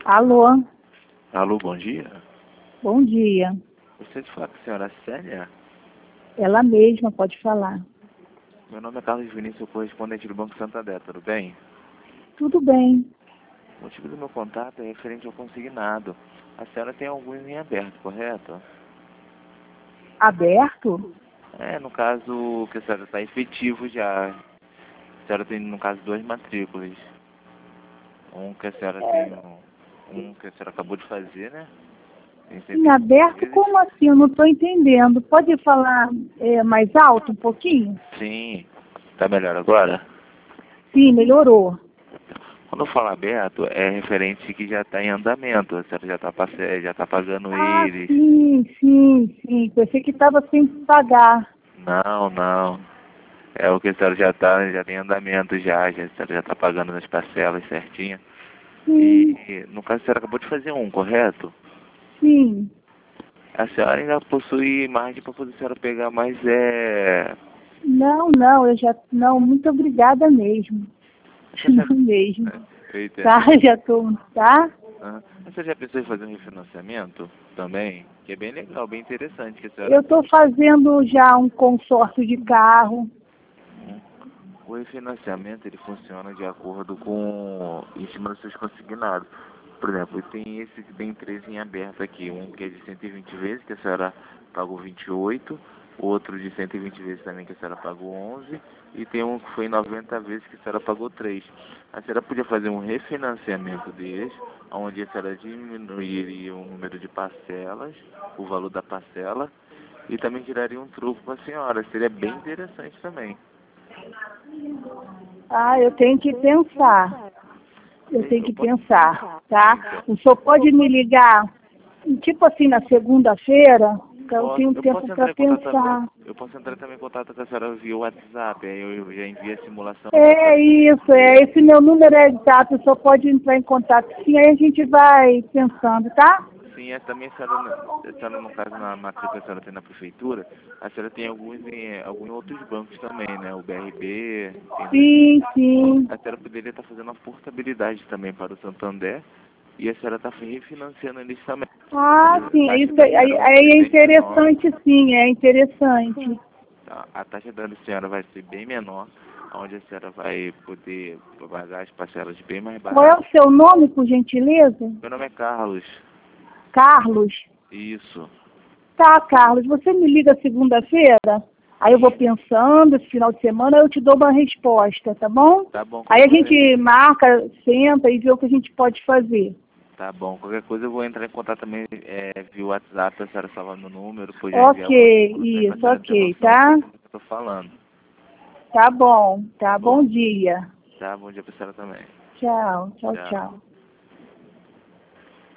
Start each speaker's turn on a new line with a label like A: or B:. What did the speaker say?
A: Alô,
B: Alô, bom dia.
A: bom dia.
B: Gostaria de falar com a senhora Célia.
A: Ela mesma pode falar.
B: Meu nome é Carlos Vinícius, correspondente do Banco Santander, tudo bem?
A: Tudo bem.
B: O motivo do meu contato é referente ao consignado. A senhora tem alguns em aberto, correto?
A: Aberto?
B: No caso que a senhora está efetivo já. A senhora tem, no caso, duas matrículas. Um que a senhora tem, um que a senhora acabou de fazer, né? Tem
A: Em
B: 120
A: aberto?
B: vezes.
A: Como assim? Eu não estou entendendo. Pode falar mais alto um pouquinho?
B: Sim. Tá melhor agora?
A: Sim, melhorou.
B: Quando eu falo aberto, é referente que já está em andamento. A senhora já tá pagando
A: Ah,
B: eles.
A: sim. Pensei que estava sem pagar.
B: Não, não. É o que a senhora já tem andamento já, a senhora já está pagando nas parcelas certinho.
A: Sim,
B: E no caso a senhora acabou de fazer um, correto?
A: sim.
B: A senhora ainda possui margem para poder a senhora pegar mais
A: Não, eu já... Não, muito obrigada mesmo. Não mesmo.
B: Eu entendo.
A: Tá, já estou... Tá?
B: Você já pensou em fazer um refinanciamento também? Que é bem legal, bem interessante que a senhora...
A: Eu estou fazendo já um consórcio de carro.
B: O refinanciamento ele funciona de acordo com em cima dos seus consignados. Por exemplo, tem esse que tem três em aberto aqui, um que é de 120 vezes, que a senhora pagou 28, outro de 120 vezes também que a senhora pagou 11, e tem um que foi 90 vezes que a senhora pagou 3. A senhora podia fazer um refinanciamento deles, onde a senhora diminuiria o número de parcelas, o valor da parcela, e também tiraria um troco para a senhora. Seria bem interessante também.
A: Ah, eu tenho que pensar. Tá? O senhor pode me ligar, tipo assim, na segunda-feira, que eu tenho tempo para pensar.
B: Eu posso entrar também em contato com a senhora via WhatsApp, aí eu já envio a simulação.
A: É isso, esse meu número é exato, o senhor pode entrar em contato. Sim, aí a gente vai pensando, tá?
B: Sim, também a senhora, no caso, na matrícula que a senhora tem na prefeitura, a senhora tem alguns outros bancos também, né? O BRB,
A: Sim.
B: a senhora poderia estar fazendo uma portabilidade também para o Santander e a senhora está refinanciando eles também.
A: Ah, sim, isso aí é interessante, sim, é interessante.
B: A taxa da senhora vai ser bem menor, onde a senhora vai poder pagar as parcelas bem mais
A: Qual é
B: baratas.
A: o seu nome, por gentileza?
B: Meu nome é Carlos.
A: Carlos.
B: Isso.
A: Tá, Carlos, você me liga segunda-feira? Aí eu vou pensando, esse final de semana eu te dou uma resposta, tá bom?
B: Tá bom.
A: Aí a gente marca, senta e vê o que a gente pode fazer.
B: Tá bom. Qualquer coisa eu vou entrar em contato também via WhatsApp, a senhora salvar meu número, depois já enviar
A: Ok, tá?
B: do que eu tô falando.
A: Tá bom, tá, bom dia.
B: Tá, bom dia pra senhora também.
A: Tchau.
B: Tchau.